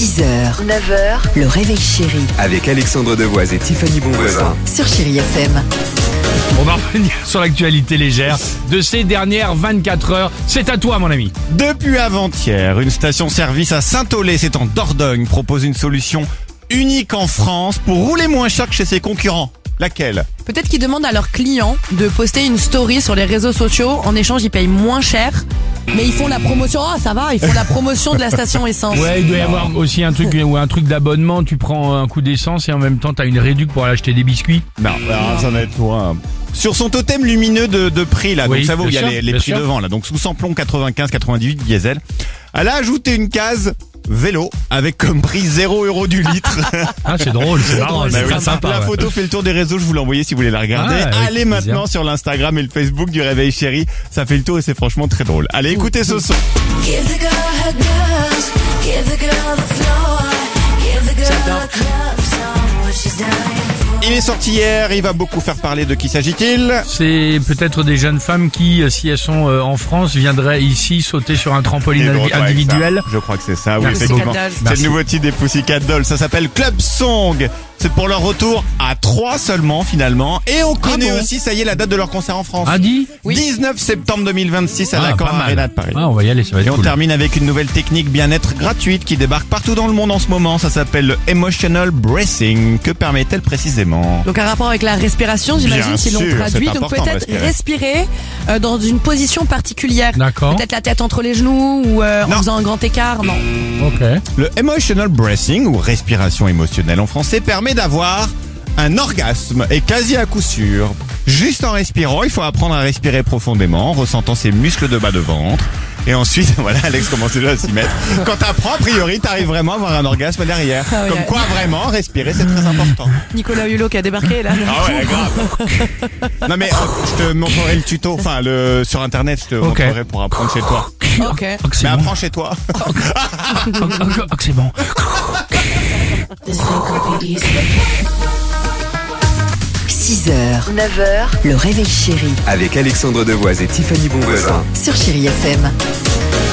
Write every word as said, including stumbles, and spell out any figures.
six heures, neuf heures, le réveil chéri Avec Alexandre Devoise et Tiffany Bonvoisin. sur Chéri F M. On va revenir sur l'actualité légère de ces dernières vingt-quatre heures. C'est à toi, mon ami. Depuis avant-hier, une station-service à Saint-Aulé, c'est en Dordogne, propose une solution unique en France pour rouler moins cher que chez ses concurrents. Laquelle ? Peut-être qu'ils demandent à leurs clients de poster une story sur les réseaux sociaux. En échange, ils payent moins cher. Mais ils font la promotion. Ah, ça va, ils font la promotion de la station essence. Ouais, il doit y avoir aussi un truc ou un truc d'abonnement. Tu prends un coup d'essence et en même temps, t'as une réduc pour aller acheter des biscuits. Non, alors, ça va être loin. Sur son totem lumineux de, de prix, là, Oui, donc ça vaut, bien il y a sûr, les, les bien prix sûr. devant, là. Donc sous samplon quatre-vingt-quinze quatre-vingt-dix-huit diesel. Elle a ajouté une case vélo avec comme prix zéro euro du litre. Ah, c'est drôle, c'est marrant, Bah c'est oui, très sympa. la ouais. photo fait le tour des réseaux, je vous l'ai envoyé si vous voulez la regarder. Ah, avec Allez plaisir. maintenant sur l'Instagram et le Facebook du Réveil Chéri, ça fait le tour et c'est franchement très drôle. Allez, écoutez ce son. Give the girl her girls, give the girl the floor, give the girl the club song, what she's dying for. Il est sorti hier, il va beaucoup faire parler. De qui s'agit-il ? C'est peut-être des jeunes femmes qui, euh, si elles sont euh, en France, viendraient ici sauter sur un trampoline Et invi- donc, ouais, individuel. ça. Je crois que c'est ça, oui, Merci. effectivement. Pussycat Dolls. C'est Merci. le nouveau titre des Pussycat Dolls. Ça s'appelle Club Song. C'est pour leur retour à trois seulement, finalement. Et on connaît bon aussi, ça y est, la date de leur concert en France. Ah, dit dix-neuf septembre deux mille vingt-six à Ah, l'Accor pas mal. Arena de Paris. Ah, on va y aller, ça va Et être on cool. termine avec une nouvelle technique bien-être gratuite qui débarque partout dans le monde en ce moment. Ça s'appelle le Emotional Breathing. Que permet-elle précisément ? Donc un rapport avec la respiration, j'imagine, Bien s'ils l'ont sûr, traduit. c'est Donc important de peut-être respirer. respirer euh, dans une position particulière. D'accord. Peut-être la tête entre les genoux ou euh, en Non. faisant un grand écart. Non. Ok. Le Emotional Breathing, ou respiration émotionnelle en français, permet d'avoir un orgasme, et quasi à coup sûr. Juste en respirant, il faut apprendre à respirer profondément, en ressentant ses muscles de bas de ventre. Et ensuite, voilà, Alex commence déjà à s'y mettre. Quand t'apprends, a priori, t'arrives vraiment à avoir un orgasme derrière. Ah oui, Comme là- quoi, vraiment, respirer, c'est très important. Nicolas Hulot qui a débarqué là. Ah ouais, grave. Non mais, euh, je te montrerai le tuto, enfin, le, sur internet, je te Ok. montrerai pour apprendre chez toi. Ok. Oh, que c'est Mais bon. apprends chez toi. Oh, oh, oh, que c'est bon. This ain't gonna be easy. six heures, neuf heures, le réveil chéri Avec Alexandre Devoise et Tiffany Bonvoisin. sur Chéri F M.